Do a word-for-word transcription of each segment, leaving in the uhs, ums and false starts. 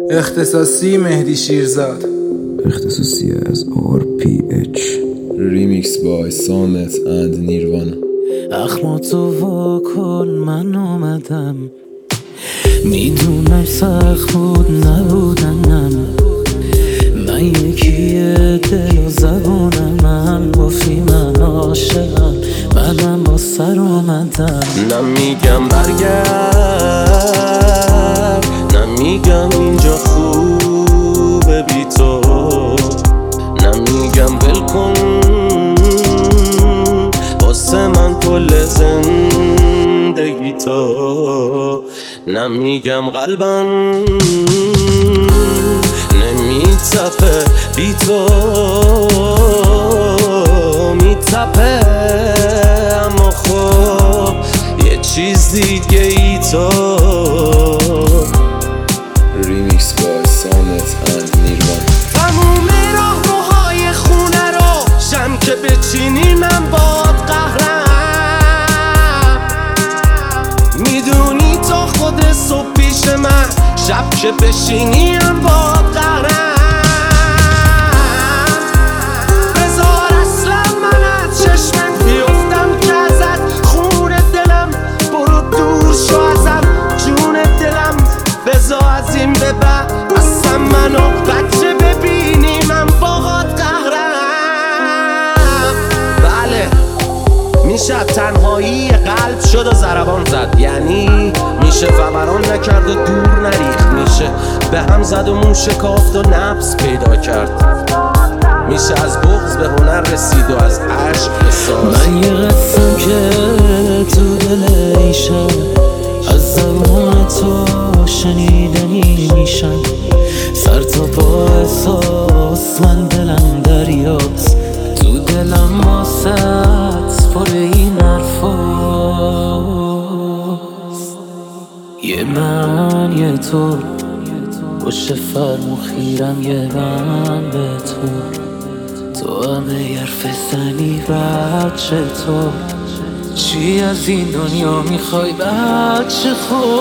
اختصاصی مهدی شیرزاد. اختصاصی از آر پی اچ. ریمیکس بای سامت اند نیروانا. اخماتو واکن من اومدم، میدونم سخت بود نبودنم. من یکیه دل و زبونم، من گفتی من عاشقم، منم با سر اومدم. نمیگم برگرد، نمیگم اینجا خوبه بی تو، نمیگم بلکن واسه من کل زندگی تو، نمیگم قلبم نمیتپه بی تو، میتپه اما خب یه چیز دیگه ای تو. ریمیکس بای سامت اند نیروانا. تموم راه روهای خونه رو شم که بچینی من باد قهرم، میدونی تا خود صبح پیش من، شب که بشینی من باد قهرم. بذار اصلا من از چشمت بیفتم که ازت خون دلم، برو دور شو ازم جون دلم. بذار از این به بعد اصلا منو بچه ببینی من باهات قهرم. بله میشه تنهایی قلب شد و ضربان زد، یعنی میشه فوران نکرد و دور نریخت، میشه به هم زد و مون شکافت و نبض پیدا کرد، میشه از بغض به هنر رسید و از عشق به ساز. من یه قصم که تو دل ایشم، از زبان تو شنیدنی میشم. سر تا پا احساس من دلم دریاست، تو دلم واسط پر این حرفاست. یه من یه تو پشت فرمون خیرم، یه من به تو، تو همه حرف زنی بچه تو. چی از این دنیا میخوای بچه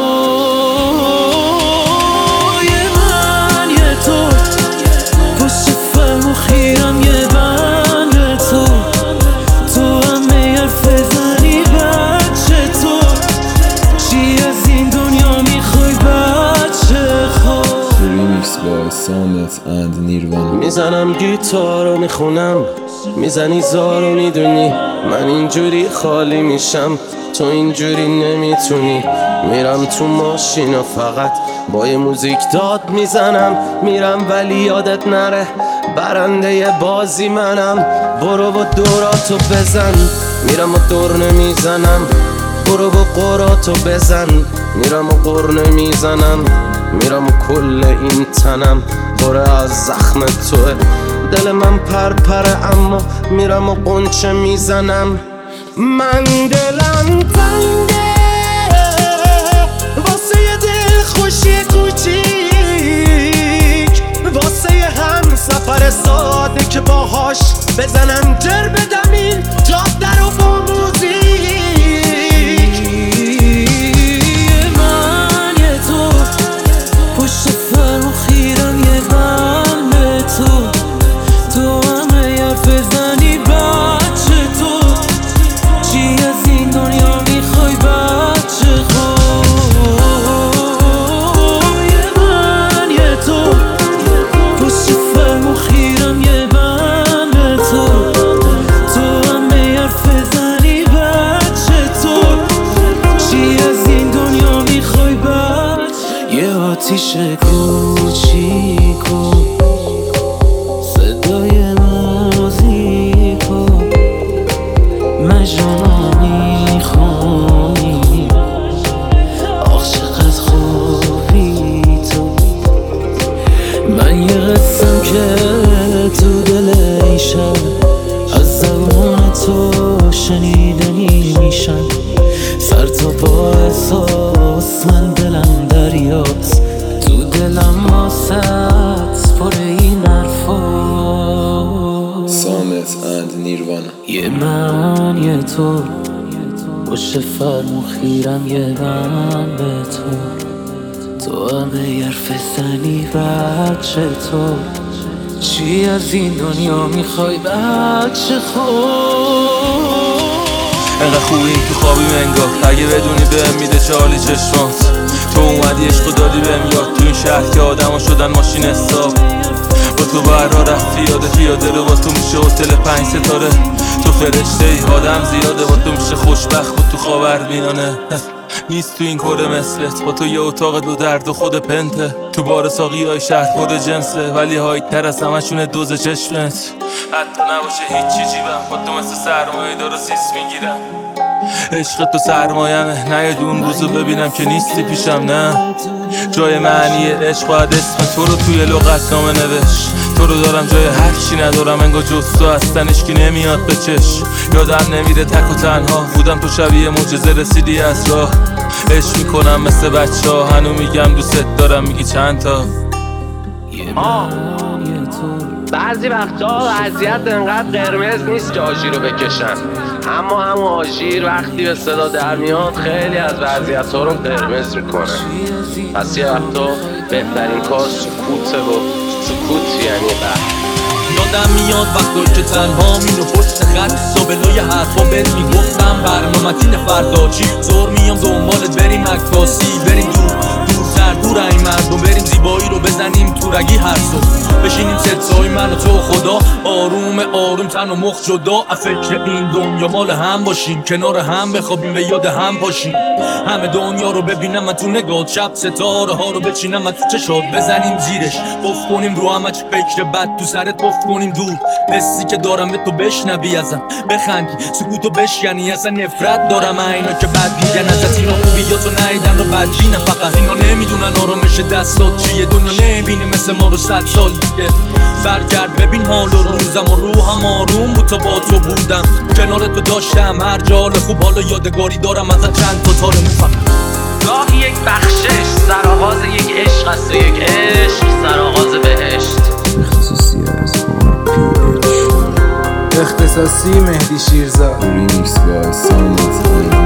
خود؟ یه من یه تو پشت فرمون خیرم، یه من به تو، تو همه حرف زنی بچه تو. چی از این دنیا میخوای بچه خود؟ ریمیکس بای سامت اند نیروانا. میزنم گیتارو میخونم، میزنی زارو میدونی من اینجوری خالی میشم، تو اینجوری نمیتونی. میرم تو ماشین و فقط با یه موزیک داد میزنم، میرم ولی یادت نره برنده بازی منم. برو و دوراتو بزن، میرم و دور نمیزنم، برو و قراتو بزن، میرم و قر نمیزنم، میرم و کل این تنم پره از زخم توه. دل من پرپره اما میرم و قنچه میزنم. من دلم تنگه واسه یه دل خوشی کوچیک، واسه یه هم سفر ساده که باهاش بزنم جر بدم این جاده رو با موزیک. یه من یه تو پشت فرمون خیرم، یه من به تو، تو همه حرف زنی بچه تو. چی از این دنیا میخوای بچه خود؟ یه من یه تو پشت فرمون خیرم، یه من به تو، تو همه حرف زنی بچه تو. چی از این دنیا میخوای بچه؟ یه آتیش کوچیکو، صدای موزیکو، مجنونا میخونی. آخ چقدر خوبی تو. من یه قصم که تو دل ایشم، از زبان تو شنیدنی میشم. سر تا پا احساس من دلم دریاست، تو دلم واسط پر این حرفاست. سامت اند نیروانا. یه من یه تو پشت فرمون خیرم، یه من به تو، تو همه حرف زنی بچه تو چی از این دنیا میخوای بچه خود؟ انقدر خوبی تو خوابی منگاه اگه بدونی بهم میده چالی چشمات. تو اومدی عشق دادی بهم یاد تو این شهر که آدم ها شدن ماشین حساب. با تو برا رفت پیاده پیاده رو با تو میشه هتل پنج ستاره. تو فرشته ای آدم زیاده با تو میشه خوشبخت و تو خاورمیانه. نیست تو این کره مثلت با تو یه اتاق دو درد و خود پنته. تو بار ساقی های شهر خود جنسه ولی های تر از همشونه دوز چشمت. حتی نباشه هیچی جیبم با تو مثل سرمایه دار و سیس میگیرم. عشق تو سرمایمه نه یه دون روزو ببینم که نیستی پیشم. نه جای معنی عشق باید اسم تو رو توی لغت نامه نوشت. تو رو دارم جای هر چی ندارم انگار جز تو هستن اشکی نمیاد به چش. یادم نمیره تک و تنها بودم تو شبیه معجزه رسیدی از راه. عشق میکنم مثل بچه ها هنو میگم دوست دارم میگی چند تا. آه بعضی وقتا وضعیت انقدر قرمز نیست که آژیر رو بکشن، اما همون آژیر وقتی به صدا در میاد خیلی از وضعیت ها رو قرمز میکنه. پس یه وقتا بهترین کار سکوته و سکوت یعنی بحر. یادم میاد وقتا که تنها مینو پشت خط سابلای حرفا بهت میگفتم برنامتین فردا چی زور میام دنبالت بریم عکاسی بریم دور دورتر دور این مردم بریم زیبایی رو بزنیم تو رگی هر صبح بشینیم ستای من و تو خدا آروم آروم تن و مخ جدا فکر این دنیا مال هم باشیم کنار هم بخوابیم به یاد هم باشیم همه دنیا رو ببینم من تو نگاه شب ستاره ها رو بچینم من تو چشات بزنیم زیرش بف کنیم رو همه چه فکر بد تو سرت بف کنیم دور حسی که دارم به تو بشنوی ازم بخندی سکوتو بشکنی اصلا نفرت دارم اینا که بد میگن ازت اینا خوبیاتو نیدن و بدبینن فقط اینا نمیدونن آرامش دستات چیه دنیا نمیبینه مثل ما رو صد سال دیگه برگرد ببین حال و روزم و روحم آروم بود تا با تو بودم کنار تو داشتم هر جال خوب حالا یادگاری دارم ازت چند تا تار میفهم گاهی یک بخشش سرآغاز یک عشق است و یک عشق سرآغاز بهشت. اختصاصی از آر پی اچ اختصاصی مهدی شیرزاد. Remix by Sonnet and